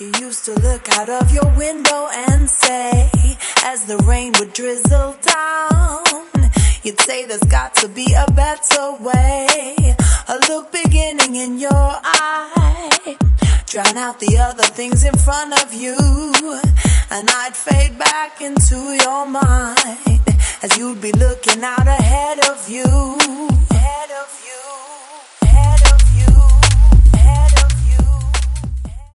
You used to look out of your window and say, as the rain would drizzle down, you'd say there's got to be a better way. A look beginning in your eye, drown out the other things in front of you, and I'd fade back into your mind as you'd be looking out ahead of you.